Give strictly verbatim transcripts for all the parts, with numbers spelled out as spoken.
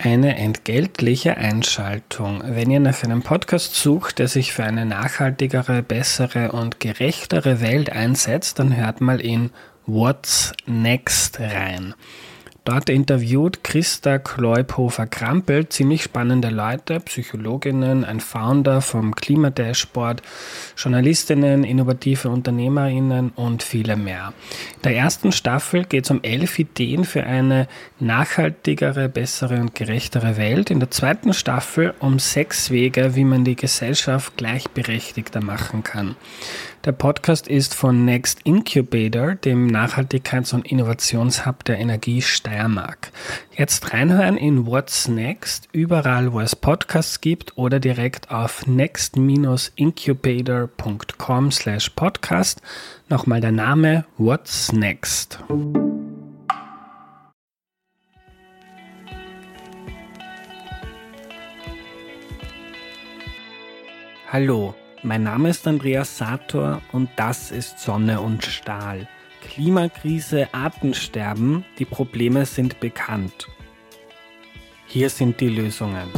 Eine entgeltliche Einschaltung. Wenn ihr nach einem Podcast sucht, der sich für eine nachhaltigere, bessere und gerechtere Welt einsetzt, dann hört mal in What's Next rein. Dort interviewt Christa Kleuphofer-Krampel ziemlich spannende Leute, Psychologinnen, ein Founder vom Klimadashboard, Journalistinnen, innovative UnternehmerInnen und viele mehr. In der ersten Staffel geht es um elf Ideen für eine nachhaltigere, bessere und gerechtere Welt. In der zweiten Staffel um sechs Wege, wie man die Gesellschaft gleichberechtigter machen kann. Der Podcast ist von Next Incubator, dem Nachhaltigkeits- und Innovationshub der Energie Steiermark. Jetzt reinhören in What's Next, überall wo es Podcasts gibt oder direkt auf next incubator punkt com slash podcast. Nochmal der Name What's Next. Hallo. Mein Name ist Andreas Sator und das ist Sonne und Stahl. Klimakrise, Artensterben, die Probleme sind bekannt. Hier sind die Lösungen.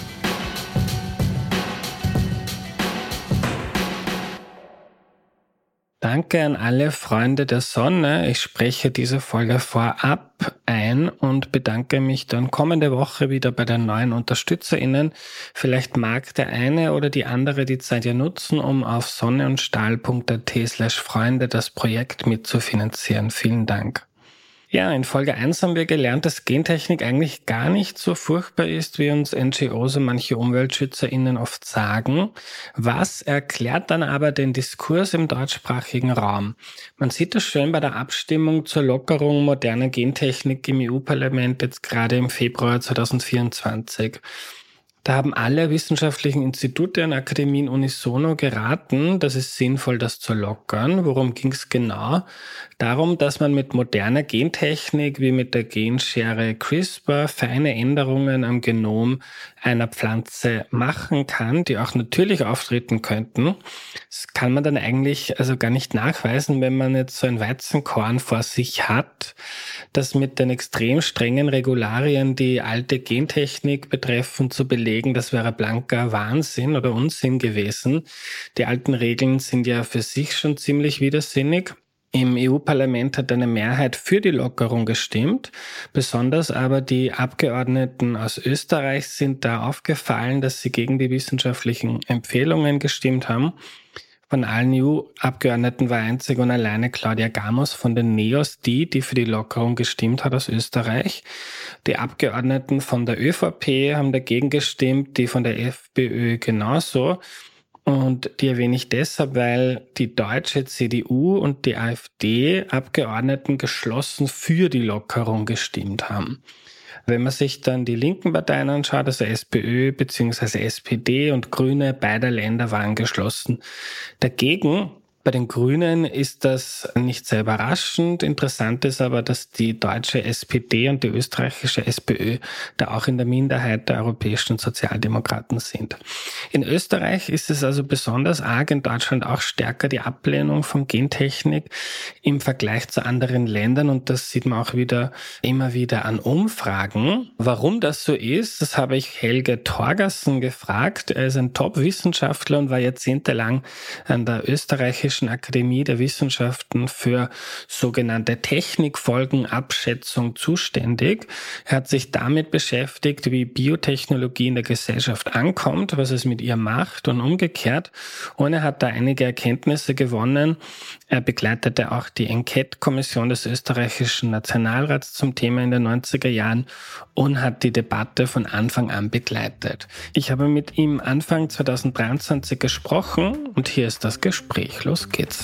Danke an alle Freunde der Sonne. Ich spreche diese Folge vorab ein und bedanke mich dann kommende Woche wieder bei den neuen UnterstützerInnen. Vielleicht mag der eine oder die andere die Zeit ja nutzen, um auf sonneundstahl punkt at slash Freunde das Projekt mitzufinanzieren. Vielen Dank. Ja, in Folge eins haben wir gelernt, dass Gentechnik eigentlich gar nicht so furchtbar ist, wie uns N G Os und manche UmweltschützerInnen oft sagen. Was erklärt dann aber den Diskurs im deutschsprachigen Raum? Man sieht das schön bei der Abstimmung zur Lockerung moderner Gentechnik im E U-Parlament jetzt gerade im Februar zwanzig vierundzwanzig. Da haben alle wissenschaftlichen Institute und Akademien unisono geraten, das ist sinnvoll, das zu lockern. Worum ging es genau? Darum, dass man mit moderner Gentechnik wie mit der Genschere CRISPR feine Änderungen am Genom einer Pflanze machen kann, die auch natürlich auftreten könnten. Das kann man dann eigentlich also gar nicht nachweisen, wenn man jetzt so ein Weizenkorn vor sich hat, das mit den extrem strengen Regularien, die alte Gentechnik betreffen, zu belegen, das wäre blanker Wahnsinn oder Unsinn gewesen. Die alten Regeln sind ja für sich schon ziemlich widersinnig. Im E U-Parlament hat eine Mehrheit für die Lockerung gestimmt. Besonders aber die Abgeordneten aus Österreich sind da aufgefallen, dass sie gegen die wissenschaftlichen Empfehlungen gestimmt haben. Von allen E U-Abgeordneten war einzig und alleine Claudia Gamos von den NEOS die, die für die Lockerung gestimmt hat aus Österreich. Die Abgeordneten von der ÖVP haben dagegen gestimmt, die von der FPÖ genauso. Und die erwähne ich deshalb, weil die deutsche C D U und die AfD-Abgeordneten geschlossen für die Lockerung gestimmt haben. Wenn man sich dann die linken Parteien anschaut, also SPÖ bzw. S P D und Grüne beider Länder waren geschlossen dagegen. Bei den Grünen ist das nicht sehr überraschend. Interessant ist aber, dass die deutsche S P D und die österreichische SPÖ da auch in der Minderheit der europäischen Sozialdemokraten sind. In Österreich ist es also besonders arg, in Deutschland auch stärker die Ablehnung von Gentechnik im Vergleich zu anderen Ländern, und das sieht man auch wieder immer wieder an Umfragen. Warum das so ist, das habe ich Helge Torgersen gefragt. Er ist ein Top-Wissenschaftler und war jahrzehntelang an der österreichischen Akademie der Wissenschaften für sogenannte Technikfolgenabschätzung zuständig. Er hat sich damit beschäftigt, wie Biotechnologie in der Gesellschaft ankommt, was es mit ihr macht und umgekehrt. Und er hat da einige Erkenntnisse gewonnen. Er begleitete auch die Enquete-Kommission des österreichischen Nationalrats zum Thema in den neunziger Jahren und hat die Debatte von Anfang an begleitet. Ich habe mit ihm Anfang zwanzig dreiundzwanzig gesprochen und hier ist das Gespräch. Los geht's.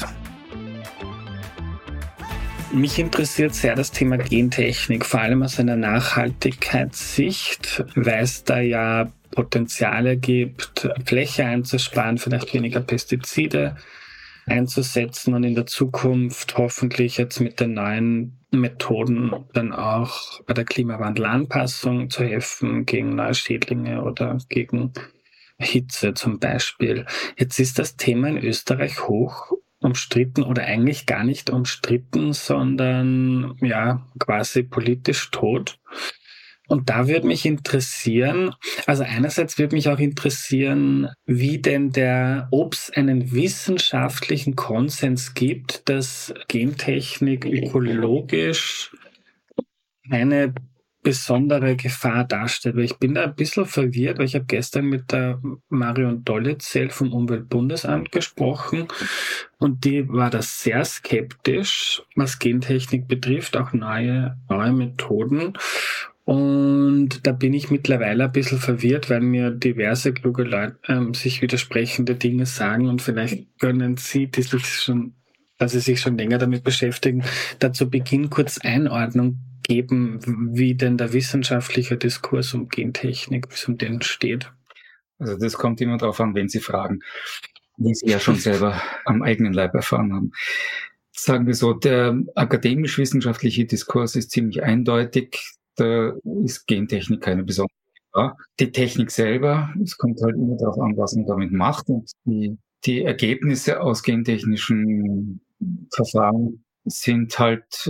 Mich interessiert sehr das Thema Gentechnik, vor allem aus einer Nachhaltigkeitssicht, weil es da ja Potenziale gibt, Fläche einzusparen, vielleicht weniger Pestizide einzusetzen und in der Zukunft hoffentlich jetzt mit den neuen Methoden dann auch bei der Klimawandelanpassung zu helfen gegen neue Schädlinge oder gegen Hitze zum Beispiel. Jetzt ist das Thema in Österreich hoch umstritten oder eigentlich gar nicht umstritten, sondern ja quasi politisch tot. Und da würde mich interessieren, also einerseits würde mich auch interessieren, wie denn der, ob es einen wissenschaftlichen Konsens gibt, dass Gentechnik ökologisch eine besondere Gefahr darstellt. Weil ich bin da ein bisschen verwirrt, weil ich habe gestern mit der Marion Dollezell vom Umweltbundesamt gesprochen und die war da sehr skeptisch, was Gentechnik betrifft, auch neue, neue Methoden. Und da bin ich mittlerweile ein bisschen verwirrt, weil mir diverse kluge Leute ähm, sich widersprechende Dinge sagen und vielleicht können Sie, die sich schon, dass Sie sich schon länger damit beschäftigen, da zu Beginn kurz Einordnung geben, wie denn der wissenschaftliche Diskurs um Gentechnik, wie es um den steht. Also das kommt immer darauf an, wen Sie fragen, die Sie ja schon selber am eigenen Leib erfahren haben. Sagen wir so, der akademisch-wissenschaftliche Diskurs ist ziemlich eindeutig. Da ist Gentechnik keine besondere Gefahr. Die Technik selber, es kommt halt immer darauf an, was man damit macht. Und die, die Ergebnisse aus gentechnischen Verfahren sind halt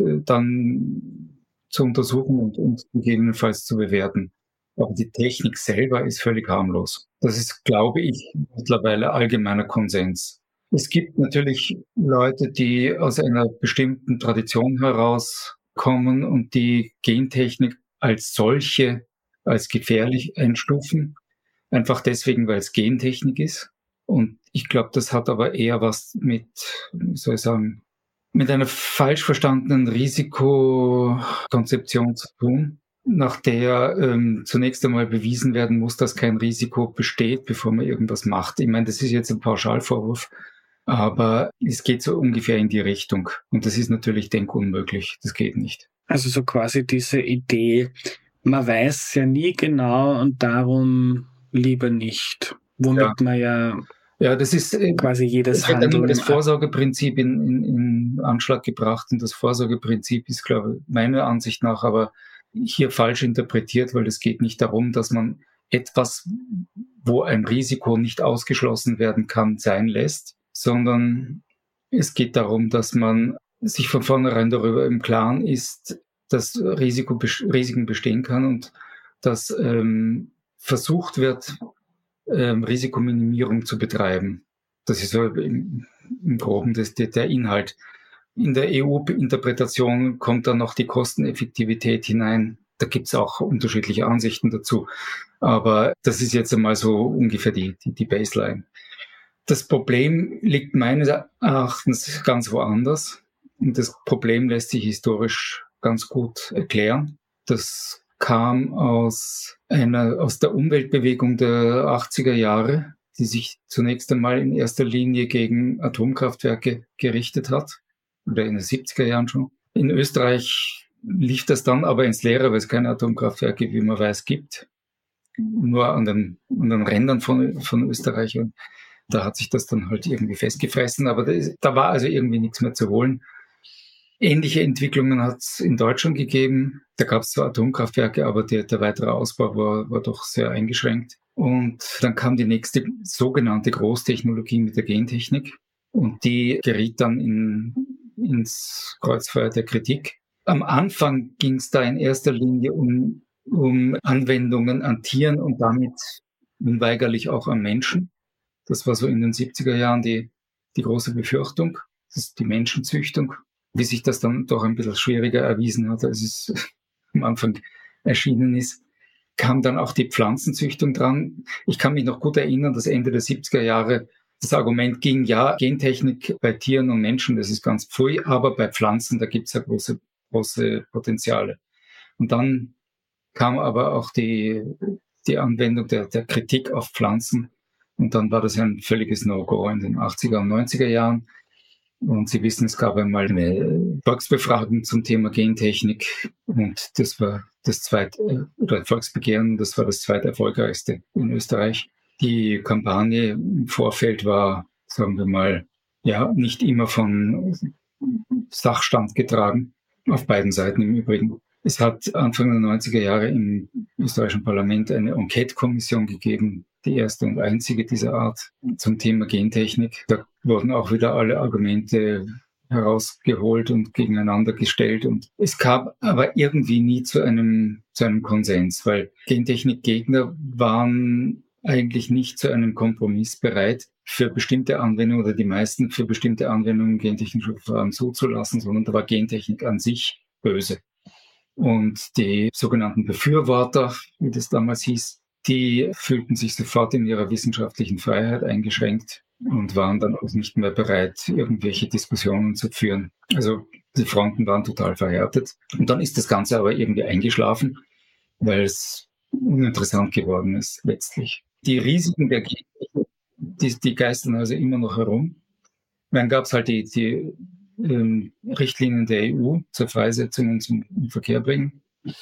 dann zu untersuchen und, und gegebenenfalls zu bewerten. Aber die Technik selber ist völlig harmlos. Das ist, glaube ich, mittlerweile allgemeiner Konsens. Es gibt natürlich Leute, die aus einer bestimmten Tradition herauskommen und die Gentechnik als solche, als gefährlich einstufen. Einfach deswegen, weil es Gentechnik ist. Und ich glaube, das hat aber eher was mit, wie soll ich sagen, mit einer falsch verstandenen Risikokonzeption zu tun, nach der ähm, zunächst einmal bewiesen werden muss, dass kein Risiko besteht, bevor man irgendwas macht. Ich meine, das ist jetzt ein Pauschalvorwurf, aber es geht so ungefähr in die Richtung. Und das ist natürlich denkunmöglich. Das geht nicht. Also so quasi diese Idee, man weiß ja nie genau und darum lieber nicht. Womit ja. man ja... Ja, das ist äh, quasi jedes es wird Handeln. Immer das Vorsorgeprinzip in, in, in Anschlag gebracht und das Vorsorgeprinzip ist, glaube ich, meiner Ansicht nach aber hier falsch interpretiert, weil es geht nicht darum, dass man etwas, wo ein Risiko nicht ausgeschlossen werden kann, sein lässt, sondern es geht darum, dass man sich von vornherein darüber im Klaren ist, dass Risiko, Risiken bestehen kann und dass ähm, versucht wird, Ähm, Risikominimierung zu betreiben. Das ist so im, im Groben das, der Inhalt. In der E U-Interpretation kommt dann noch die Kosteneffektivität hinein. Da gibt es auch unterschiedliche Ansichten dazu. Aber das ist jetzt einmal so ungefähr die, die, die Baseline. Das Problem liegt meines Erachtens ganz woanders. Und das Problem lässt sich historisch ganz gut erklären. Das kam aus einer, aus der Umweltbewegung der achtziger Jahre, die sich zunächst einmal in erster Linie gegen Atomkraftwerke gerichtet hat, oder in den siebziger Jahren schon. In Österreich lief das dann aber ins Leere, weil es keine Atomkraftwerke, wie man weiß, gibt. Nur an den, an den Rändern von, von Österreich. Und da hat sich das dann halt irgendwie festgefressen, aber da, ist, da war also irgendwie nichts mehr zu holen. Ähnliche Entwicklungen hat es in Deutschland gegeben. Da gab es zwar Atomkraftwerke, aber der, der weitere Ausbau war, war doch sehr eingeschränkt. Und dann kam die nächste sogenannte Großtechnologie mit der Gentechnik. Und die geriet dann in, ins Kreuzfeuer der Kritik. Am Anfang ging es da in erster Linie um, um Anwendungen an Tieren und damit unweigerlich auch an Menschen. Das war so in den siebziger Jahren die, die große Befürchtung. Das ist die Menschenzüchtung. Wie sich das dann doch ein bisschen schwieriger erwiesen hat, als es am Anfang erschienen ist, kam dann auch die Pflanzenzüchtung dran. Ich kann mich noch gut erinnern, dass Ende der siebziger Jahre das Argument ging, ja, Gentechnik bei Tieren und Menschen, das ist ganz pfui, aber bei Pflanzen, da gibt es ja große, große Potenziale. Und dann kam aber auch die, die Anwendung der, der Kritik auf Pflanzen und dann war das ein völliges No-Go in den achtziger und neunziger Jahren. Und Sie wissen, es gab einmal eine Volksbefragung zum Thema Gentechnik und das war das zweite, oder Volksbegehren, das war das zweite erfolgreichste in Österreich. Die Kampagne im Vorfeld war, sagen wir mal, ja, nicht immer von Sachstand getragen, auf beiden Seiten im Übrigen. Es hat Anfang der neunziger Jahre im österreichischen Parlament eine Enquete-Kommission gegeben, die erste und einzige dieser Art zum Thema Gentechnik. Da wurden auch wieder alle Argumente herausgeholt und gegeneinander gestellt. Und es kam aber irgendwie nie zu einem, zu einem Konsens, weil Gentechnikgegner waren eigentlich nicht zu einem Kompromiss bereit, für bestimmte Anwendungen oder die meisten für bestimmte Anwendungen gentechnische Verfahren zuzulassen, sondern da war Gentechnik an sich böse. Und die sogenannten Befürworter, wie das damals hieß, die fühlten sich sofort in ihrer wissenschaftlichen Freiheit eingeschränkt und waren dann auch nicht mehr bereit, irgendwelche Diskussionen zu führen. Also die Fronten waren total verhärtet. Und dann ist das Ganze aber irgendwie eingeschlafen, weil es uninteressant geworden ist letztlich. Die Risiken der Gentechnik, die, die geistern also immer noch herum. Dann gab es halt die, die ähm, Richtlinien der E U zur Freisetzung und zum Verkehr bringen.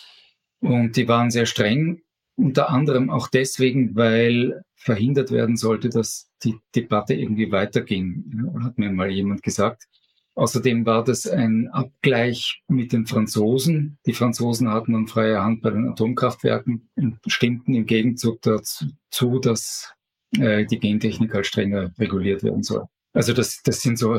Und die waren sehr streng, unter anderem auch deswegen, weil verhindert werden sollte, dass die Debatte irgendwie weiterging, hat mir mal jemand gesagt. Außerdem war das ein Abgleich mit den Franzosen. Die Franzosen hatten dann freie Hand bei den Atomkraftwerken und stimmten im Gegenzug dazu, dass äh, die Gentechnik halt strenger reguliert werden soll. Also das, das sind so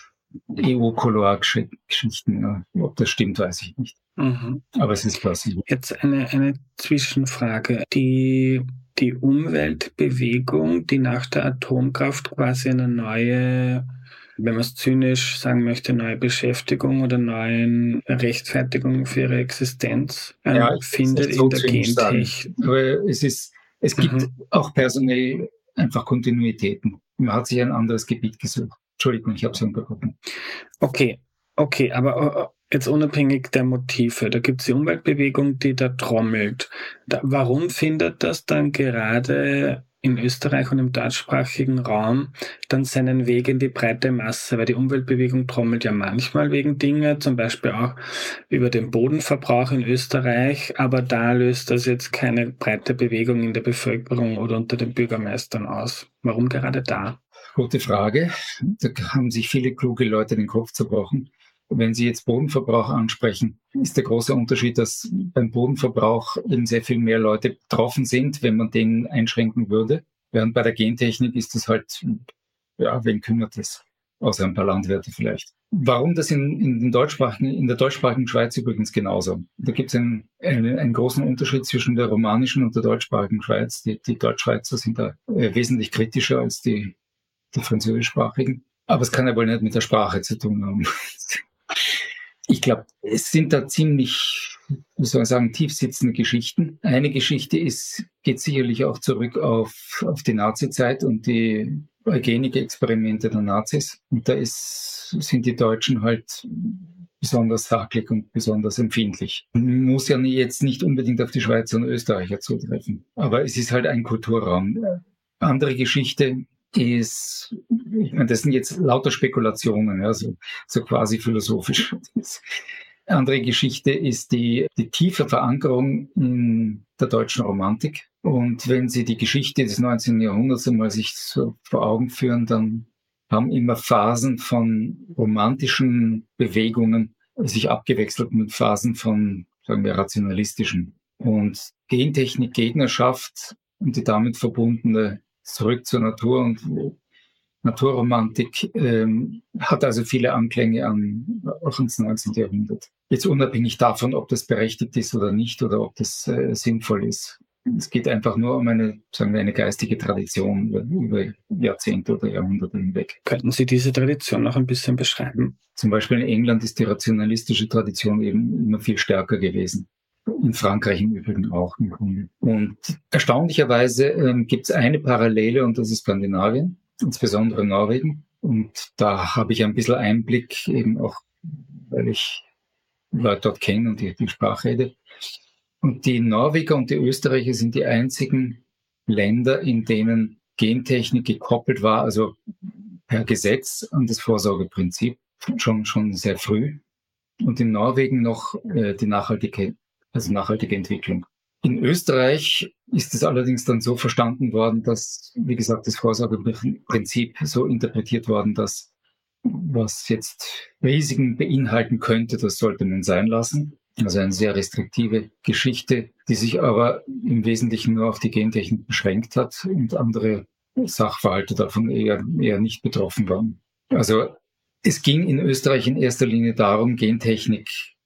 E U-Kolonialgeschichten. Ja. Ob das stimmt, weiß ich nicht. Mhm. Aber es ist plausibel. Jetzt eine, eine Zwischenfrage. Die, die Umweltbewegung, die nach der Atomkraft quasi eine neue, wenn man es zynisch sagen möchte, neue Beschäftigung oder neue Rechtfertigung für ihre Existenz ähm, ja, findet so in der Gentechnik. Aber es ist, es gibt mhm. auch personell einfach Kontinuitäten. Man hat sich ein anderes Gebiet gesucht. Entschuldigung, ich habe es unterbrochen. Okay, okay, aber jetzt unabhängig der Motive, da gibt es die Umweltbewegung, die da trommelt. Da, warum findet das dann gerade in Österreich und im deutschsprachigen Raum dann seinen Weg in die breite Masse? Weil die Umweltbewegung trommelt ja manchmal wegen Dinge, zum Beispiel auch über den Bodenverbrauch in Österreich, aber da löst das jetzt keine breite Bewegung in der Bevölkerung oder unter den Bürgermeistern aus. Warum gerade da? Gute Frage. Da haben sich viele kluge Leute den Kopf zerbrochen. Wenn Sie jetzt Bodenverbrauch ansprechen, ist der große Unterschied, dass beim Bodenverbrauch eben sehr viel mehr Leute betroffen sind, wenn man den einschränken würde. Während bei der Gentechnik ist das halt, ja, wen kümmert es? Außer ein paar Landwirte vielleicht. Warum das in, in, den deutschsprachigen, in der deutschsprachigen Schweiz übrigens genauso? Da gibt es einen, einen, einen großen Unterschied zwischen der romanischen und der deutschsprachigen Schweiz. Die, die Deutschschweizer sind da äh, wesentlich kritischer als die die französischsprachigen. Aber es kann ja wohl nicht mit der Sprache zu tun haben. Ich glaube, es sind da ziemlich, wie soll man sagen, tiefsitzende Geschichten. Eine Geschichte ist, geht sicherlich auch zurück auf, auf die Nazi-Zeit und die Eugenik-Experimente der Nazis. Und da ist, sind die Deutschen halt besonders hakelig und besonders empfindlich. Muss ja jetzt nicht unbedingt auf die Schweizer und Österreicher zutreffen. Aber es ist halt ein Kulturraum. Andere Geschichte ist, ich meine, das sind jetzt lauter Spekulationen, ja, so, so quasi philosophisch. Andere Geschichte ist die, die tiefe Verankerung in der deutschen Romantik. Und wenn Sie die Geschichte des neunzehnten Jahrhunderts einmal sich so vor Augen führen, dann haben immer Phasen von romantischen Bewegungen sich abgewechselt mit Phasen von, sagen wir, rationalistischen. Und Gentechnik-Gegnerschaft und die damit verbundene Zurück zur Natur und Naturromantik ähm, hat also viele Anklänge an auch ins neunzehnten Jahrhundert. Jetzt unabhängig davon, ob das berechtigt ist oder nicht oder ob das äh, sinnvoll ist. Es geht einfach nur um eine, sagen wir, eine geistige Tradition über, über Jahrzehnte oder Jahrhunderte hinweg. Könnten Sie diese Tradition noch ein bisschen beschreiben? Zum Beispiel in England ist die rationalistische Tradition eben immer viel stärker gewesen. In Frankreich im Übrigen auch im Grunde. Und erstaunlicherweise ähm, gibt es eine Parallele und das ist Skandinavien, insbesondere Norwegen. Und da habe ich ein bisschen Einblick, eben auch, weil ich Leute dort kenne und die, die Sprache rede. Und die Norweger und die Österreicher sind die einzigen Länder, in denen Gentechnik gekoppelt war, also per Gesetz an das Vorsorgeprinzip, schon, schon sehr früh. Und in Norwegen noch äh, die nachhaltige Also nachhaltige Entwicklung. In Österreich ist es allerdings dann so verstanden worden, dass, wie gesagt, das Vorsorgeprinzip so interpretiert worden, dass was jetzt Risiken beinhalten könnte, das sollte man sein lassen. Also eine sehr restriktive Geschichte, die sich aber im Wesentlichen nur auf die Gentechnik beschränkt hat und andere Sachverhalte davon eher, eher nicht betroffen waren. Also es ging in Österreich in erster Linie darum, Gentechnik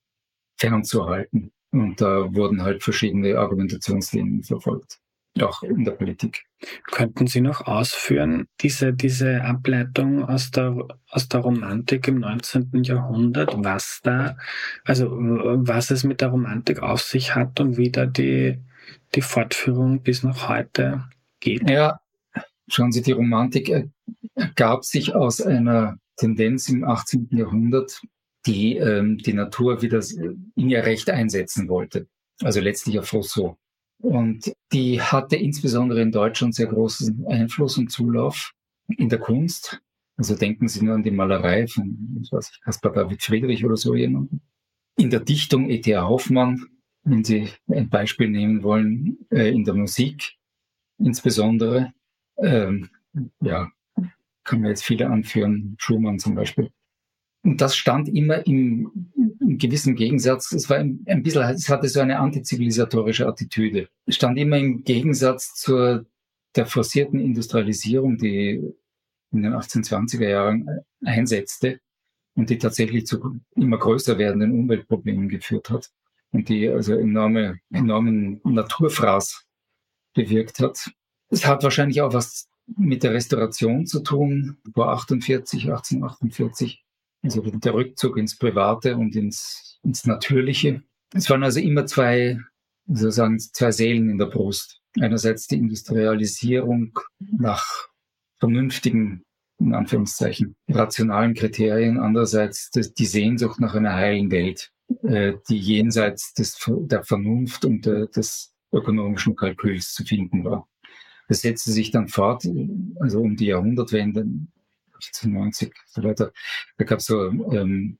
fernzuhalten. Und da wurden halt verschiedene Argumentationslinien verfolgt, auch in der Politik. Könnten Sie noch ausführen, diese, diese Ableitung aus der, aus der Romantik im neunzehnten Jahrhundert, was da, also was es mit der Romantik auf sich hat und wie da die, die Fortführung bis nach heute geht? Ja, schauen Sie, die Romantik ergab sich aus einer Tendenz im achtzehnten Jahrhundert, die ähm, die Natur wieder in ihr Recht einsetzen wollte. Also letztlich auf Rousseau. Und die hatte insbesondere in Deutschland sehr großen Einfluss und Zulauf in der Kunst. Also denken Sie nur an die Malerei von, ich weiß nicht, Caspar David Friedrich oder so jemanden. In der Dichtung E T A Hoffmann, wenn Sie ein Beispiel nehmen wollen, äh, in der Musik insbesondere. Ähm, ja, kann man jetzt viele anführen, Schumann zum Beispiel. Und das stand immer im, im gewissen Gegensatz, es war ein, ein bisschen, es hatte so eine antizivilisatorische Attitüde. Es stand immer im Gegensatz zur der forcierten Industrialisierung, die in den achtzehnhundertzwanziger Jahren einsetzte und die tatsächlich zu immer größer werdenden Umweltproblemen geführt hat und die also enorme, enormen Naturfraß bewirkt hat. Es hat wahrscheinlich auch was mit der Restauration zu tun, vor achtundvierzig, achtzehnhundertachtundvierzig. Also der Rückzug ins Private und ins, ins Natürliche. Es waren also immer zwei, sozusagen zwei Seelen in der Brust. Einerseits die Industrialisierung nach vernünftigen, in Anführungszeichen, rationalen Kriterien. Andererseits die Sehnsucht nach einer heilen Welt, die jenseits des, der Vernunft und des ökonomischen Kalküls zu finden war. Das setzte sich dann fort, also um die Jahrhundertwende, achtzehnhundertneunzig, so weiter. Da gab es so ähm,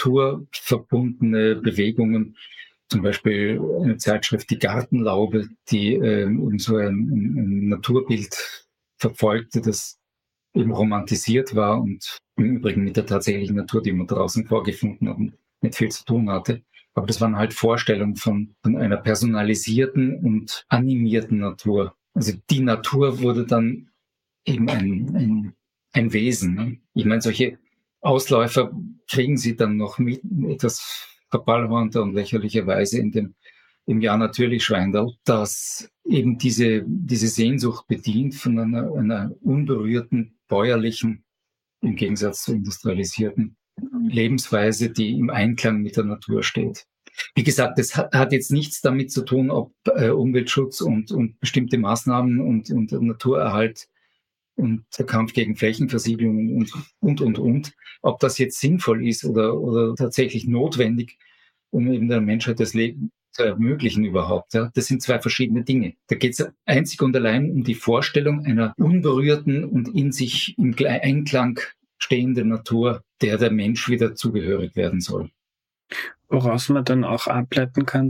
naturverbundene Bewegungen, zum Beispiel eine Zeitschrift, die Gartenlaube, die ähm, so ein, ein Naturbild verfolgte, das eben romantisiert war und im Übrigen mit der tatsächlichen Natur, die man draußen vorgefunden hat, nicht viel zu tun hatte. Aber das waren halt Vorstellungen von, von einer personalisierten und animierten Natur. Also die Natur wurde dann eben ein, ein, ein Wesen. Ne? Ich meine, solche Ausläufer kriegen sie dann noch mit, etwas verballhornter und lächerlicherweise in dem im Jahr natürlich Schweindel, dass eben diese, diese Sehnsucht bedient von einer, einer unberührten, bäuerlichen, im Gegensatz zur industrialisierten Lebensweise, die im Einklang mit der Natur steht. Wie gesagt, das hat jetzt nichts damit zu tun, ob äh, Umweltschutz und, und bestimmte Maßnahmen und, und Naturerhalt und der Kampf gegen Flächenversiegelung und, und, und, und, ob das jetzt sinnvoll ist oder, oder tatsächlich notwendig, um eben der Menschheit das Leben zu ermöglichen überhaupt. Ja. Das sind zwei verschiedene Dinge. Da geht es einzig und allein um die Vorstellung einer unberührten und in sich im Einklang stehenden Natur, der der Mensch wieder zugehörig werden soll. Woraus man dann auch ableiten kann,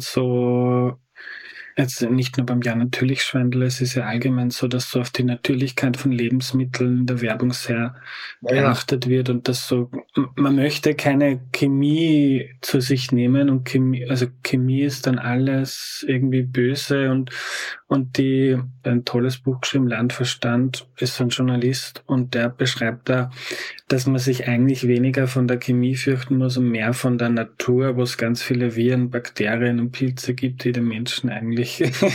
so jetzt nicht nur beim Ja natürlich Schwindel, es ist ja allgemein so, dass so auf die Natürlichkeit von Lebensmitteln in der Werbung sehr Ja, ja. geachtet wird und dass so, man möchte keine Chemie zu sich nehmen und Chemie, also Chemie ist dann alles irgendwie böse und, und die, ein tolles Buch geschrieben, Landverstand, ist so ein Journalist und der beschreibt da, dass man sich eigentlich weniger von der Chemie fürchten muss und mehr von der Natur, wo es ganz viele Viren, Bakterien und Pilze gibt, die den Menschen eigentlich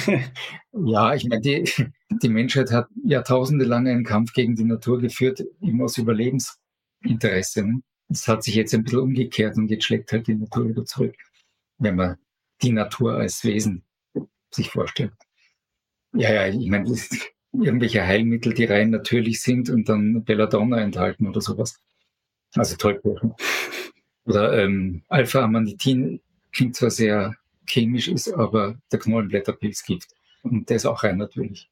ja, ich meine, die, die Menschheit hat jahrtausende lang einen Kampf gegen die Natur geführt, eben aus Überlebensinteresse. Ne? Das hat sich jetzt ein bisschen umgekehrt und jetzt schlägt halt die Natur wieder zurück, wenn man die Natur als Wesen sich vorstellt. Ja, ja, ich meine, irgendwelche Heilmittel, die rein natürlich sind und dann Belladonna enthalten oder sowas. Also Tollkuchen. Oder ähm, Alpha-Amanitin klingt zwar sehr chemisch, ist aber der Knollenblätterpilz gibt. Und der ist auch rein natürlich.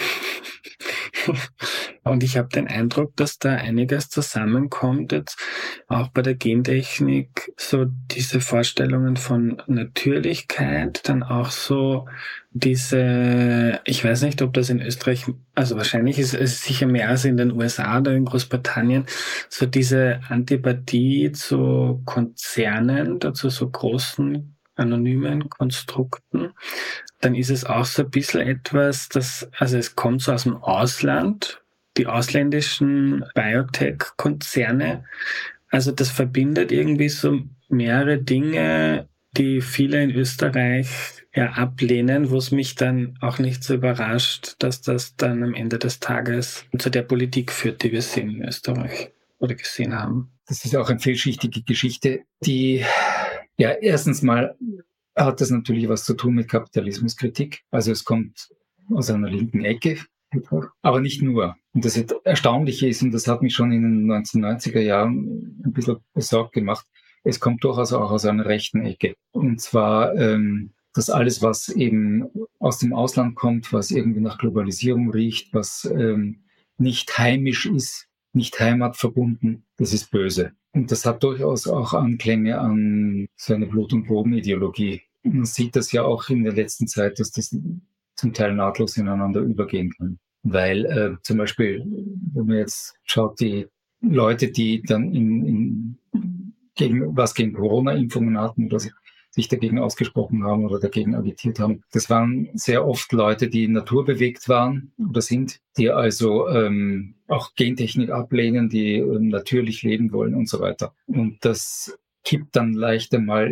Und ich habe den Eindruck, dass da einiges zusammenkommt jetzt, auch bei der Gentechnik, so diese Vorstellungen von Natürlichkeit, dann auch so diese, ich weiß nicht, ob das in Österreich, also wahrscheinlich ist es sicher mehr als in den U S A oder in Großbritannien, so diese Antipathie zu Konzernen, dazu so großen anonymen Konstrukten, dann ist es auch so ein bisschen etwas, das, also es kommt so aus dem Ausland, die ausländischen Biotech-Konzerne Also das verbindet irgendwie so mehrere Dinge, die viele in Österreich ja ablehnen, wo es mich dann auch nicht so überrascht, dass das dann am Ende des Tages zu der Politik führt, die wir sehen in Österreich oder gesehen haben. Das ist auch eine vielschichtige Geschichte, die, ja, erstens mal hat das natürlich was zu tun mit Kapitalismuskritik. Also es kommt aus einer linken Ecke, aber nicht nur. Und das Erstaunliche ist, und das hat mich schon in den neunzehnhundertneunziger Jahren ein bisschen besorgt gemacht, es kommt durchaus auch aus einer rechten Ecke. Und zwar, ähm, dass alles, was eben aus dem Ausland kommt, was irgendwie nach Globalisierung riecht, was ähm, nicht heimisch ist, nicht heimatverbunden, das ist böse. Und das hat durchaus auch Anklänge an so eine Blut- und Boden-Ideologie. Man sieht das ja auch in der letzten Zeit, dass das zum Teil nahtlos ineinander übergehen kann. Weil äh, zum Beispiel, wenn man jetzt schaut, die Leute, die dann in, in, gegen, was gegen Corona-Impfungen hatten oder sich dagegen ausgesprochen haben oder dagegen agitiert haben, das waren sehr oft Leute, die naturbewegt waren oder sind, die also ähm, auch Gentechnik ablehnen, die ähm, natürlich leben wollen und so weiter. Und das kippt dann leicht einmal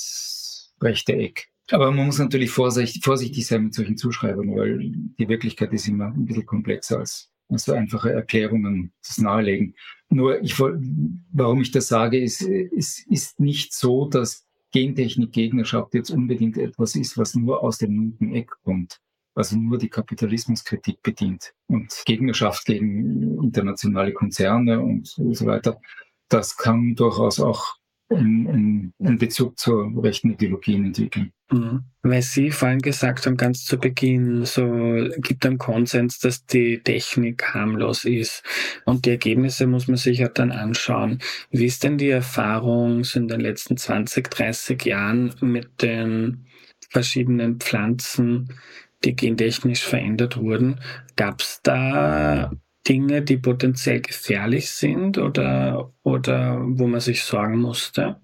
ins rechte Eck. Aber man muss natürlich vorsichtig, vorsichtig sein mit solchen Zuschreibungen, weil die Wirklichkeit ist immer ein bisschen komplexer als, als so einfache Erklärungen das nahelegen. Nur, ich, warum ich das sage, ist, es ist nicht so, dass Gentechnik-Gegnerschaft jetzt unbedingt etwas ist, was nur aus dem linken Eck kommt, also nur die Kapitalismuskritik bedient. Und Gegnerschaft gegen internationale Konzerne und so weiter, das kann durchaus auch einen Bezug zu rechten Ideologien entwickeln. Mhm. Weil Sie vorhin gesagt haben, ganz zu Beginn, so gibt einen Konsens, dass die Technik harmlos ist. Und die Ergebnisse muss man sich ja dann anschauen. Wie ist denn die Erfahrung so in den letzten zwanzig, dreißig Jahren mit den verschiedenen Pflanzen, die gentechnisch verändert wurden? Gab es da Dinge, die potenziell gefährlich sind oder, oder wo man sich sorgen musste?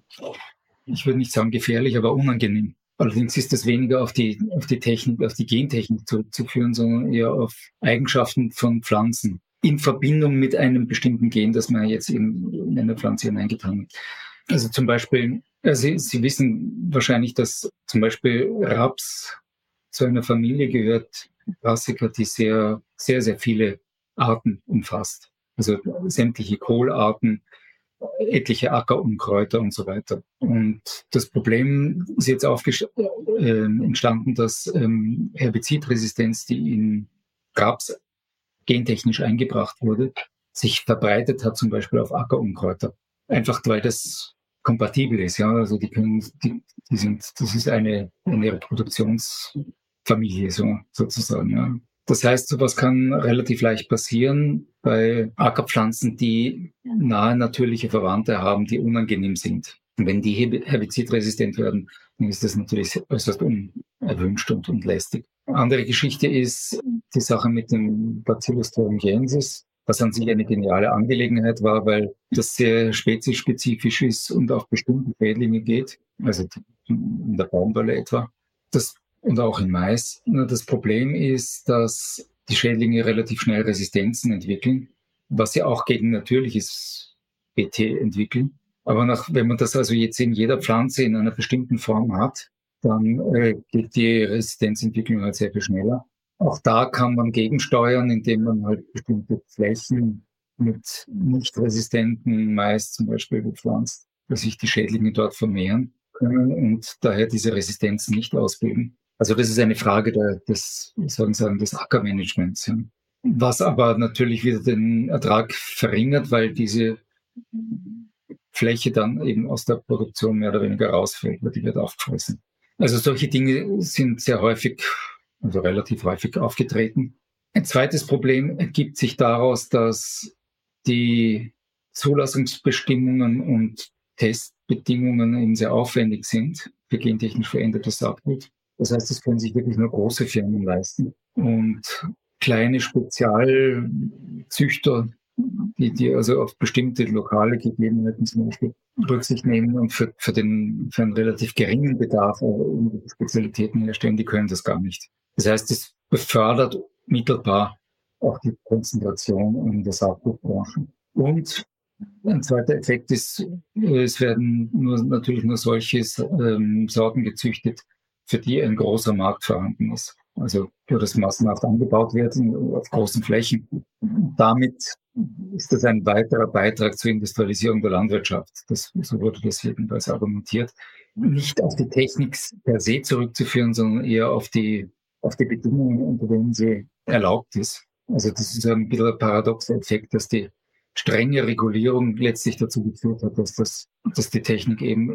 Ich würde nicht sagen gefährlich, aber unangenehm. Allerdings ist das weniger auf die, auf die Technik, auf die Gentechnik zurückzuführen, sondern eher auf Eigenschaften von Pflanzen in Verbindung mit einem bestimmten Gen, das man jetzt in, in eine Pflanze hineingetan hat. Also zum Beispiel, also Sie, Sie wissen wahrscheinlich, dass zum Beispiel Raps zu einer Familie gehört, Brassica, die sehr, sehr, sehr viele Arten umfasst. Also sämtliche Kohlarten, etliche Ackerunkräuter und so weiter. Und das Problem ist jetzt äh, entstanden, dass ähm, Herbizidresistenz, die in Raps gentechnisch eingebracht wurde, sich verbreitet hat, zum Beispiel auf Ackerunkräuter. Einfach weil das kompatibel ist, ja. Also die können, die, die sind, das ist eine, eine Reproduktionsfamilie, so, sozusagen, ja. Das heißt, sowas kann relativ leicht passieren bei Ackerpflanzen, die nahe natürliche Verwandte haben, die unangenehm sind. Und wenn die herbizidresistent werden, dann ist das natürlich äußerst unerwünscht und, und lästig. Andere Geschichte ist die Sache mit dem Bacillus thuringiensis, was an sich eine geniale Angelegenheit war, weil das sehr speziespezifisch ist und auf bestimmte Schädlinge geht, also in der Baumwolle etwa. Das und auch in Mais. Nur das Problem ist, dass die Schädlinge relativ schnell Resistenzen entwickeln, was sie auch gegen natürliches B T entwickeln. Aber nach, wenn man das also jetzt in jeder Pflanze in einer bestimmten Form hat, dann äh, geht die Resistenzentwicklung halt sehr viel schneller. Auch da kann man gegensteuern, indem man halt bestimmte Flächen mit nicht resistenten Mais zum Beispiel bepflanzt, dass sich die Schädlinge dort vermehren können und daher diese Resistenzen nicht ausbilden. Also das ist eine Frage der, des, soll ich sagen, des Ackermanagements. Ja. Was aber natürlich wieder den Ertrag verringert, weil diese Fläche dann eben aus der Produktion mehr oder weniger rausfällt, weil die wird aufgefressen. Also solche Dinge sind sehr häufig, also relativ häufig aufgetreten. Ein zweites Problem ergibt sich daraus, dass die Zulassungsbestimmungen und Testbedingungen eben sehr aufwendig sind für gentechnisch verändertes Saatgut. Das heißt, das können sich wirklich nur große Firmen leisten. Und kleine Spezialzüchter, die, die also auf bestimmte lokale Gegebenheiten zum Beispiel Rücksicht nehmen und für, für, den, für einen relativ geringen Bedarf Spezialitäten herstellen, die können das gar nicht. Das heißt, es befördert mittelbar auch die Konzentration in der Saatgutbranche. Und Ein zweiter Effekt ist, es werden nur, natürlich nur solche ähm, Sorten gezüchtet, für die ein großer Markt vorhanden ist. Also, wo das massenhaft angebaut wird auf großen Flächen. Damit ist das ein weiterer Beitrag zur Industrialisierung der Landwirtschaft. Das, so wurde das jedenfalls argumentiert. Nicht auf die Technik per se zurückzuführen, sondern eher auf die, auf die Bedingungen, unter denen sie erlaubt ist. Also das ist ein bisschen ein paradoxer Effekt, dass die strenge Regulierung letztlich dazu geführt hat, dass, das, dass die Technik eben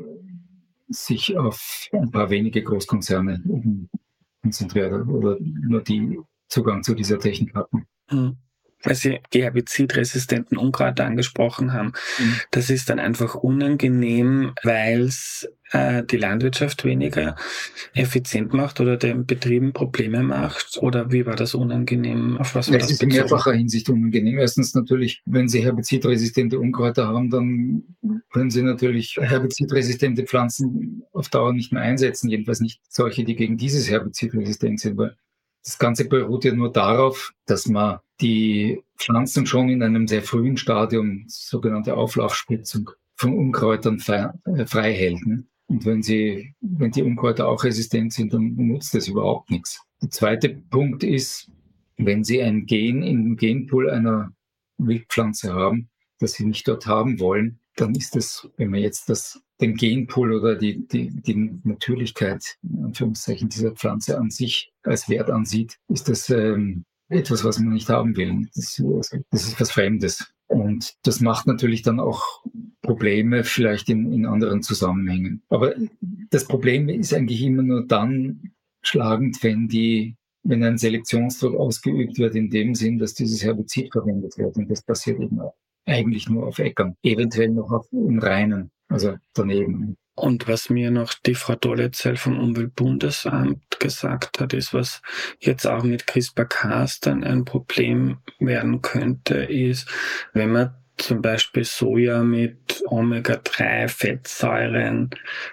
sich auf ein paar wenige Großkonzerne konzentriert oder nur die Zugang zu dieser Technik hatten. Mhm. Weil Sie die herbizidresistenten Unkräuter angesprochen haben. Mhm. Das ist dann einfach unangenehm, weil es äh, die Landwirtschaft weniger effizient macht oder den Betrieben Probleme macht? Oder wie war das unangenehm? Auf was war das bezogen? Es ist in mehrfacher Hinsicht unangenehm. Erstens natürlich, wenn Sie herbizidresistente Unkräuter haben, dann können Sie natürlich herbizidresistente Pflanzen auf Dauer nicht mehr einsetzen. Jedenfalls nicht solche, die gegen dieses Herbizid resistent sind, weil das Ganze beruht ja nur darauf, dass man die Pflanzen schon in einem sehr frühen Stadium, sogenannte Auflaufspritzung, von Unkräutern frei, äh, frei hält. Und wenn sie, wenn die Unkräuter auch resistent sind, dann nutzt das überhaupt nichts. Der zweite Punkt ist, wenn Sie ein Gen im Genpool einer Wildpflanze haben, das Sie nicht dort haben wollen, dann ist das, wenn man jetzt das, den Genpool oder die, die, die Natürlichkeit, in Anführungszeichen, dieser Pflanze an sich als Wert ansieht, ist das ähm, etwas, was man nicht haben will. Das, das ist was Fremdes. Und das macht natürlich dann auch Probleme vielleicht in, in anderen Zusammenhängen. Aber das Problem ist eigentlich immer nur dann schlagend, wenn die, wenn ein Selektionsdruck ausgeübt wird, in dem Sinn, dass dieses Herbizid verwendet wird. Und das passiert eben auch eigentlich nur auf Äckern, eventuell noch auf im Reinen, also daneben. Und was mir noch die Frau Dolezal vom Umweltbundesamt gesagt hat, ist, was jetzt auch mit CRISPR-Cas dann ein Problem werden könnte, ist, wenn man zum Beispiel Soja mit Omega drei Fettsäuren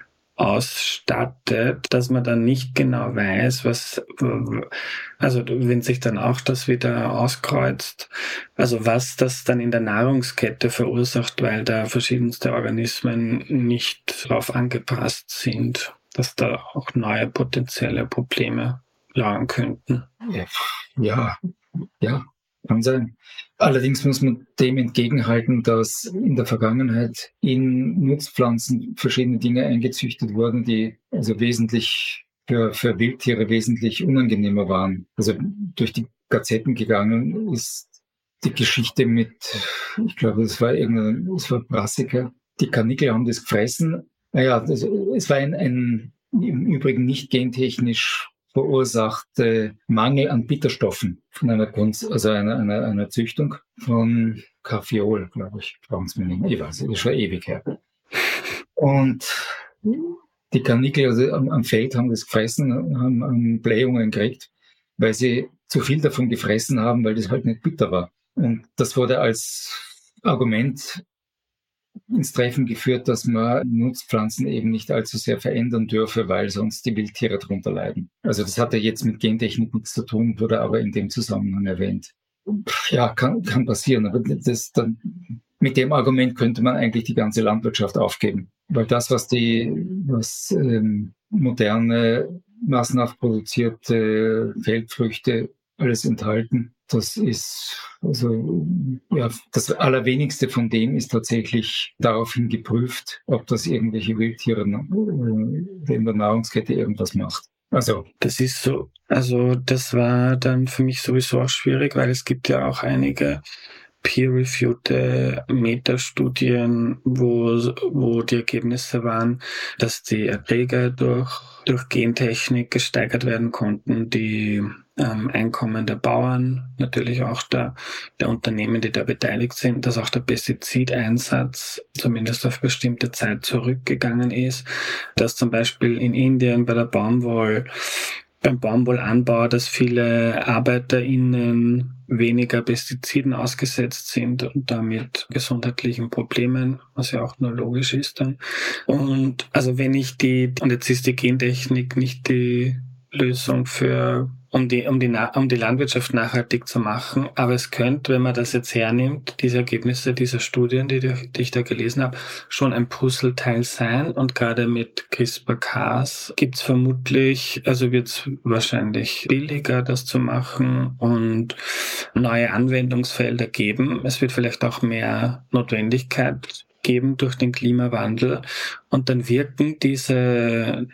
ausstattet, dass man dann nicht genau weiß, was, also wenn sich dann auch das wieder auskreuzt, also was das dann in der Nahrungskette verursacht, weil da verschiedenste Organismen nicht darauf angepasst sind, dass da auch neue potenzielle Probleme lagen könnten. Ja, ja, kann sein. Allerdings muss man dem entgegenhalten, dass in der Vergangenheit in Nutzpflanzen verschiedene Dinge eingezüchtet wurden, die also wesentlich für, für Wildtiere wesentlich unangenehmer waren. Also durch die Gazetten gegangen ist die Geschichte mit, ich glaube, das war irgendein, das war Brassica. Die Karnickel haben das gefressen. Naja, das, es war ein, ein im Übrigen nicht gentechnisch verursachte Mangel an Bitterstoffen von einer Kunst, also einer, einer, einer Züchtung von Kaffeeol, glaube ich. Fragen Sie mir nicht. Ich weiß, das ist schon ewig her. Und die Karnickel also am, am Feld haben das gefressen, haben, haben Blähungen gekriegt, weil sie zu viel davon gefressen haben, weil das halt nicht bitter war. Und das wurde als Argument ins Treffen geführt, dass man Nutzpflanzen eben nicht allzu sehr verändern dürfe, weil sonst die Wildtiere darunter leiden. Also das hat ja jetzt mit Gentechnik nichts zu tun, wurde aber in dem Zusammenhang erwähnt. Ja, kann, kann passieren, aber das dann, mit dem Argument könnte man eigentlich die ganze Landwirtschaft aufgeben. Weil das, was die, was ähm, moderne, massenhaft produzierte Feldfrüchte alles enthalten, das ist, also, ja, das Allerwenigste von dem ist tatsächlich daraufhin geprüft, ob das irgendwelche Wildtiere in der Nahrungskette irgendwas macht. Also. Das ist so, also, das war dann für mich sowieso auch schwierig, weil es gibt ja auch einige peer-reviewte Metastudien, wo, wo die Ergebnisse waren, dass die Erträge durch, durch Gentechnik gesteigert werden konnten, die ähm, Einkommen der Bauern, natürlich auch der, der Unternehmen, die da beteiligt sind, dass auch der Pestizideinsatz zumindest auf bestimmte Zeit zurückgegangen ist, dass zum Beispiel in Indien bei der Baumwoll beim Baumwollanbau, dass viele ArbeiterInnen weniger Pestiziden ausgesetzt sind und damit gesundheitlichen Problemen, was ja auch nur logisch ist dann. Und also wenn ich die, und jetzt ist die Gentechnik nicht die Lösung für um die, um die, um die Landwirtschaft nachhaltig zu machen. Aber es könnte, wenn man das jetzt hernimmt, diese Ergebnisse dieser Studien, die, die ich da gelesen habe, schon ein Puzzleteil sein. Und gerade mit CRISPR-Cas gibt es vermutlich, also wird es wahrscheinlich billiger, das zu machen und neue Anwendungsfelder geben. Es wird vielleicht auch mehr Notwendigkeit geben durch den Klimawandel und dann wirken diese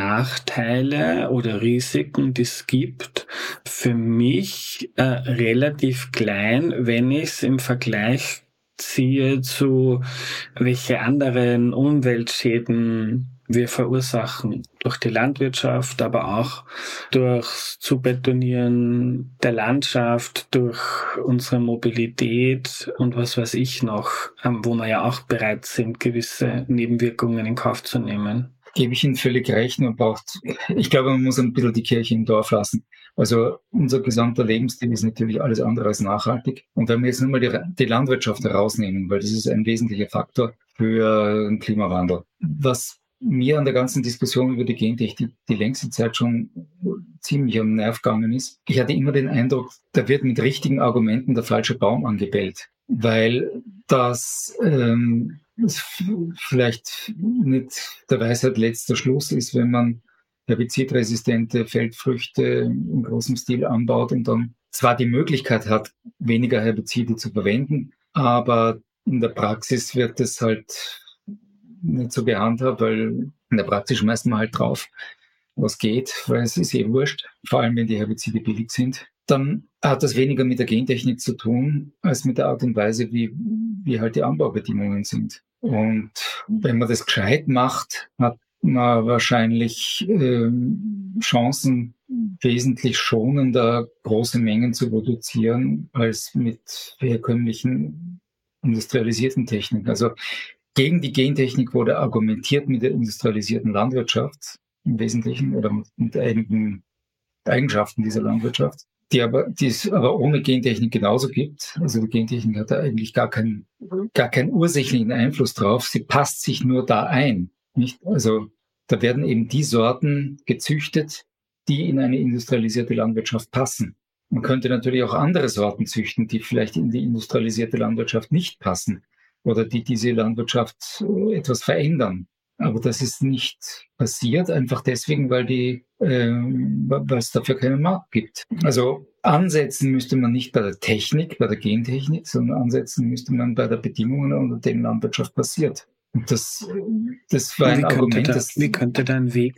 Nachteile oder Risiken, die es gibt, für mich äh, relativ klein, wenn ich es im Vergleich ziehe zu welche anderen Umweltschäden wir verursachen durch die Landwirtschaft, aber auch durchs Zubetonieren der Landschaft, durch unsere Mobilität und was weiß ich noch, wo wir ja auch bereit sind, gewisse Nebenwirkungen in Kauf zu nehmen. Gebe ich Ihnen völlig recht. Man braucht, ich glaube, man muss ein bisschen die Kirche im Dorf lassen. Also unser gesamter Lebensstil ist natürlich alles andere als nachhaltig. Und wenn wir jetzt nur mal die, die Landwirtschaft herausnehmen, weil das ist ein wesentlicher Faktor für den Klimawandel. Was mir an der ganzen Diskussion über die Gentechnik die längste Zeit schon ziemlich am Nerv gegangen ist. Ich hatte immer den Eindruck, da wird mit richtigen Argumenten der falsche Baum angebellt, weil das, ähm, das vielleicht nicht der Weisheit letzter Schluss ist, wenn man herbizidresistente Feldfrüchte im großen Stil anbaut und dann zwar die Möglichkeit hat, weniger Herbizide zu verwenden, aber in der Praxis wird es halt nicht so gehandhabt, weil in der Praxis schmeißt man halt drauf, was geht, weil es ist eh wurscht, vor allem wenn die Herbizide billig sind. Dann hat das weniger mit der Gentechnik zu tun, als mit der Art und Weise, wie, wie halt die Anbaubedingungen sind. Und wenn man das gescheit macht, hat man wahrscheinlich äh, Chancen, wesentlich schonender große Mengen zu produzieren, als mit herkömmlichen industrialisierten Techniken. Also gegen die Gentechnik wurde argumentiert mit der industrialisierten Landwirtschaft im Wesentlichen oder mit, mit einigen Eigenschaften dieser Landwirtschaft, die aber, die es aber ohne Gentechnik genauso gibt. Also die Gentechnik hat da eigentlich gar keinen, gar keinen ursächlichen Einfluss drauf. Sie passt sich nur da ein, nicht? Also da werden eben die Sorten gezüchtet, die in eine industrialisierte Landwirtschaft passen. Man könnte natürlich auch andere Sorten züchten, die vielleicht in die industrialisierte Landwirtschaft nicht passen oder die diese Landwirtschaft etwas verändern. Aber das ist nicht passiert, einfach deswegen, weil die, äh, weil es dafür keinen Markt gibt. Also ansetzen müsste man nicht bei der Technik, bei der Gentechnik, sondern ansetzen müsste man bei der Bedingungen, unter denen Landwirtschaft passiert. Und das, das war ein wie Argument. Da, das, wie könnte da ein Weg?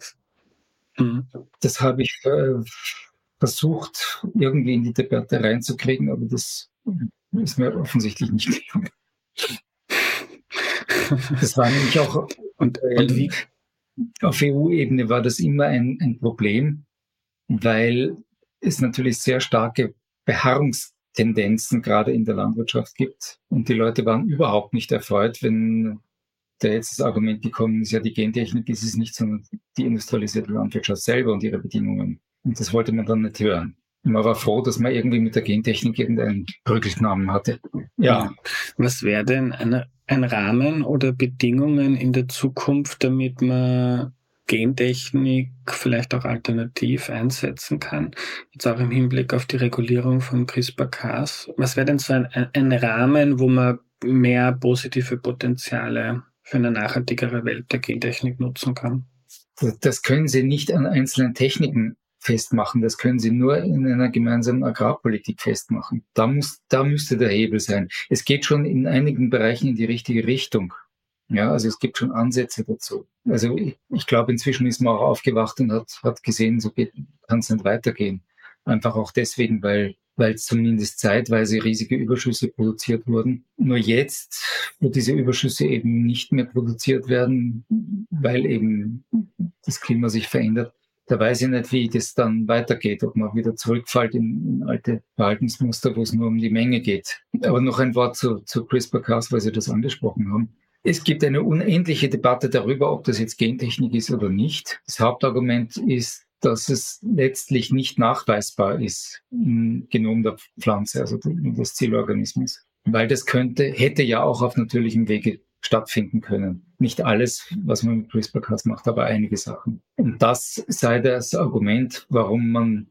Mhm. Das habe ich äh, versucht, irgendwie in die Debatte reinzukriegen, aber das ist mir offensichtlich nicht gelungen. Das war nämlich auch, und, und wie? Auf E U-Ebene war das immer ein, ein Problem, weil es natürlich sehr starke Beharrungstendenzen gerade in der Landwirtschaft gibt. Und die Leute waren überhaupt nicht erfreut, wenn da jetzt das Argument gekommen ist, ja, die Gentechnik ist es nicht, sondern die industrialisierte Landwirtschaft selber und ihre Bedingungen. Und das wollte man dann nicht hören. Man war froh, dass man irgendwie mit der Gentechnik irgendeinen Brückelknaben hatte. Ja. Was wäre denn eine, ein Rahmen oder Bedingungen in der Zukunft, damit man Gentechnik vielleicht auch alternativ einsetzen kann? Jetzt auch im Hinblick auf die Regulierung von CRISPR-Cas. Was wäre denn so ein, ein Rahmen, wo man mehr positive Potenziale für eine nachhaltigere Welt der Gentechnik nutzen kann? Das können Sie nicht an einzelnen Techniken festmachen. Das können Sie nur in einer gemeinsamen Agrarpolitik festmachen. Da muss, da müsste der Hebel sein. Es geht schon in einigen Bereichen in die richtige Richtung. Ja, also es gibt schon Ansätze dazu. Also ich, ich glaube, inzwischen ist man auch aufgewacht und hat, hat gesehen, so kann es nicht weitergehen. Einfach auch deswegen, weil weil zumindest zeitweise riesige Überschüsse produziert wurden. Nur jetzt, wo diese Überschüsse eben nicht mehr produziert werden, weil eben das Klima sich verändert, da weiß ich nicht, wie das dann weitergeht, ob man wieder zurückfällt in, in alte Verhaltensmuster, wo es nur um die Menge geht. Aber noch ein Wort zu, zu CRISPR-Cas, weil Sie das angesprochen haben. Es gibt eine unendliche Debatte darüber, ob das jetzt Gentechnik ist oder nicht. Das Hauptargument ist, dass es letztlich nicht nachweisbar ist im Genom der Pflanze, also des Zielorganismus. Weil das könnte, hätte ja auch auf natürlichem Wege stattfinden können. Nicht alles, was man mit CRISPR-Cas macht, aber einige Sachen. Und das sei das Argument, warum man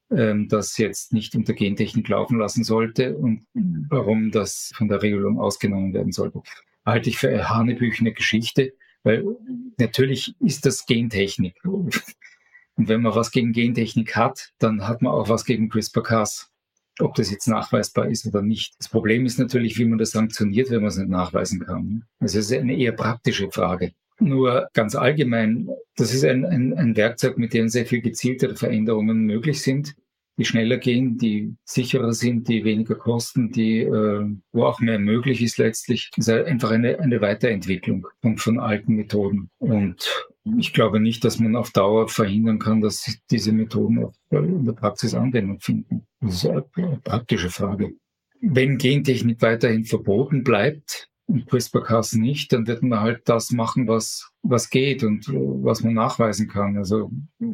ähm, das jetzt nicht unter Gentechnik laufen lassen sollte und warum das von der Regelung ausgenommen werden sollte. Halte ich für eine hanebüchene Geschichte, weil natürlich ist das Gentechnik. Und wenn man was gegen Gentechnik hat, dann hat man auch was gegen CRISPR-Cas. Ob das jetzt nachweisbar ist oder nicht. Das Problem ist natürlich, wie man das sanktioniert, wenn man es nicht nachweisen kann. Also es ist eine eher praktische Frage. Nur ganz allgemein, das ist ein, ein, ein Werkzeug, mit dem sehr viel gezieltere Veränderungen möglich sind, die schneller gehen, die sicherer sind, die weniger kosten, die äh, wo auch mehr möglich ist letztlich. Das ist einfach eine, eine Weiterentwicklung von, von alten Methoden. Und ich glaube nicht, dass man auf Dauer verhindern kann, dass diese Methoden auch in der Praxis Anwendung finden. Das ist eine praktische Frage. Wenn Gentechnik weiterhin verboten bleibt und CRISPR-Cas nicht, dann wird man halt das machen, was, was geht und was man nachweisen kann. Also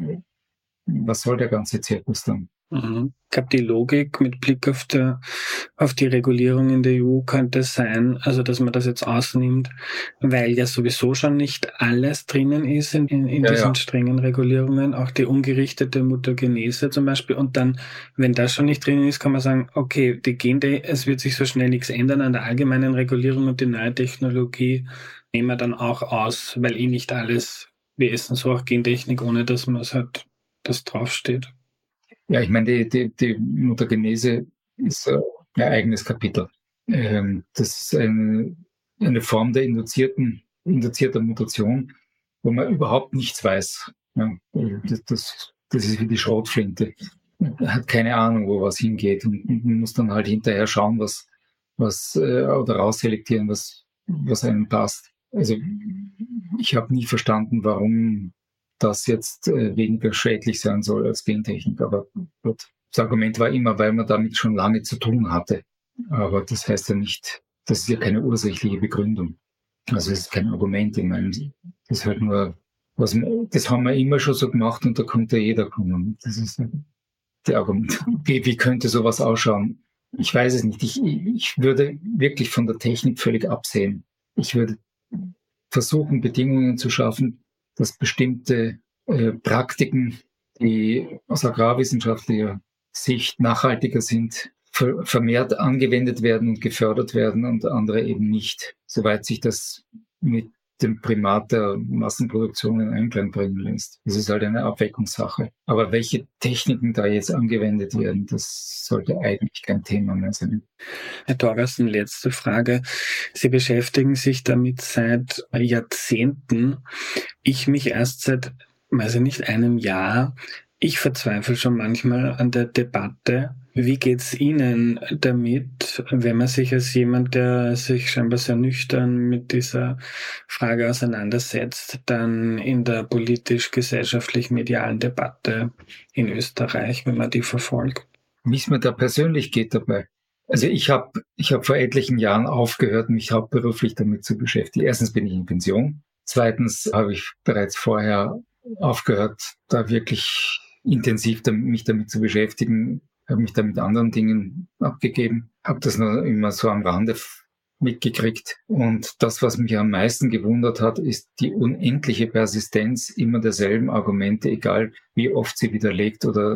was soll der ganze Zirkus dann? Mhm. Ich glaube, die Logik mit Blick auf, der, auf die Regulierung in der E U könnte sein, also dass man das jetzt ausnimmt, weil ja sowieso schon nicht alles drinnen ist in, in, in ja, diesen ja. strengen Regulierungen, auch die ungerichtete Mutagenese zum Beispiel. Und dann, wenn das schon nicht drinnen ist, kann man sagen, okay, die Gene, es wird sich so schnell nichts ändern an der allgemeinen Regulierung und die neue Technologie nehmen wir dann auch aus, weil eh nicht alles, wir essen so auch Gentechnik, ohne dass man es halt, das draufsteht. Ja, ich meine, die, die, die Mutagenese ist äh, ein eigenes Kapitel. Ähm, das ist eine, eine Form der induzierten, induzierter Mutation, wo man überhaupt nichts weiß. Ja, das, das, das ist wie die Schrotflinte. Man hat keine Ahnung, wo was hingeht und man muss dann halt hinterher schauen, was, was äh, oder rausselektieren, was, was einem passt. Also ich habe nie verstanden, warum das jetzt äh, weniger schädlich sein soll als Gentechnik. Aber gut, das Argument war immer, weil man damit schon lange zu tun hatte. Aber das heißt ja nicht, das ist ja keine ursächliche Begründung. Also es ist kein Argument in meinem Sinn. Das ist halt nur, was man, das haben wir immer schon so gemacht und da konnte jeder kommen. Das ist der Argument. Wie, wie könnte sowas ausschauen? Ich weiß es nicht. Ich, ich würde wirklich von der Technik völlig absehen. Ich würde versuchen, Bedingungen zu schaffen, dass bestimmte äh, Praktiken, die aus agrarwissenschaftlicher Sicht nachhaltiger sind, ver- vermehrt angewendet werden und gefördert werden und andere eben nicht, soweit sich das mit dem Primat der Massenproduktion in Einklang bringen lässt. Das ist halt eine Abwägungssache. Aber welche Techniken da jetzt angewendet werden, das sollte eigentlich kein Thema mehr sein. Herr Thorsten, letzte Frage. Sie beschäftigen sich damit seit Jahrzehnten. Ich mich erst seit, weiß ich nicht, einem Jahr. Ich verzweifle schon manchmal an der Debatte. Wie geht's Ihnen damit, wenn man sich als jemand, der sich scheinbar sehr nüchtern mit dieser Frage auseinandersetzt, dann in der politisch-gesellschaftlich-medialen Debatte in Österreich, wenn man die verfolgt? Wie es mir da persönlich geht dabei? Also ich habe ich hab vor etlichen Jahren aufgehört, mich hauptberuflich damit zu beschäftigen. Erstens bin ich in Pension. Zweitens habe ich bereits vorher aufgehört, da wirklich intensiv damit, mich damit zu beschäftigen, habe mich da mit anderen Dingen abgegeben, habe das nur immer so am Rande mitgekriegt. Und das, was mich am meisten gewundert hat, ist die unendliche Persistenz immer derselben Argumente, egal wie oft sie widerlegt oder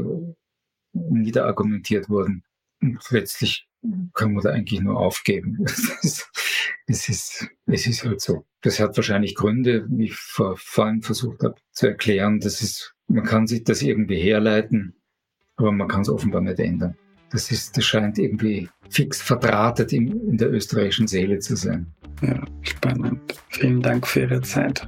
niederargumentiert wurden. Und letztlich kann man da eigentlich nur aufgeben. Es ist, es ist halt so. Das hat wahrscheinlich Gründe, wie ich vor, vorhin versucht habe zu erklären. Das ist, man kann sich das irgendwie herleiten, aber man kann es offenbar nicht ändern. Das ist, das scheint irgendwie fix verdrahtet in, in der österreichischen Seele zu sein. Ja, spannend. Vielen Dank für Ihre Zeit.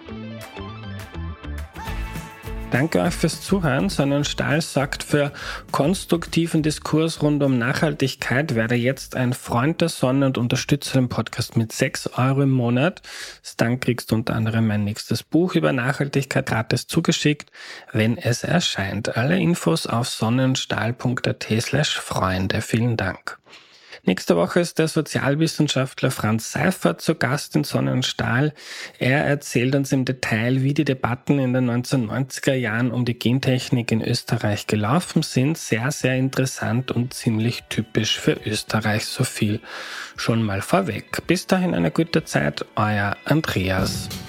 Danke euch fürs Zuhören. Sonnenstahl sorgt für konstruktiven Diskurs rund um Nachhaltigkeit. Werde jetzt ein Freund der Sonne und unterstütze den Podcast mit sechs Euro im Monat. Dann kriegst du unter anderem mein nächstes Buch über Nachhaltigkeit gratis zugeschickt, wenn es erscheint. Alle Infos auf sonnenstahl.at slash Freunde. Vielen Dank. Nächste Woche ist der Sozialwissenschaftler Franz Seifert zu Gast in Sonne und Stahl. Er erzählt uns im Detail, wie die Debatten in den neunzehnhundertneunziger Jahren um die Gentechnik in Österreich gelaufen sind. Sehr, sehr interessant und ziemlich typisch für Österreich. So viel schon mal vorweg. Bis dahin eine gute Zeit, euer Andreas.